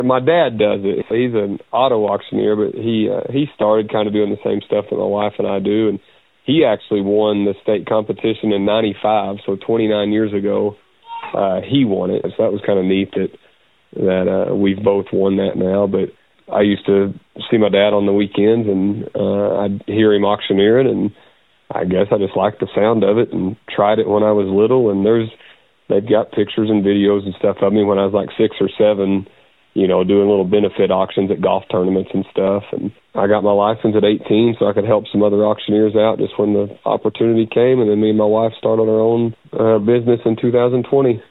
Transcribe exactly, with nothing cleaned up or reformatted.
My dad does it. He's an auto auctioneer, but he uh, he started kind of doing the same stuff that my wife and I do, and he actually won the state competition in ninety-five, so twenty-nine years ago, uh, he won it. So that was kind of neat that that uh, we've both won that now. But I used to see my dad on the weekends, and uh, I'd hear him auctioneering, and I guess I just liked the sound of it and tried it when I was little. And there's they've got pictures and videos and stuff of me when I was like six or seven, you know, doing little benefit auctions at golf tournaments and stuff. And I got my license at eighteen so I could help some other auctioneers out just when the opportunity came. And then me and my wife started our own uh, business in two thousand twenty.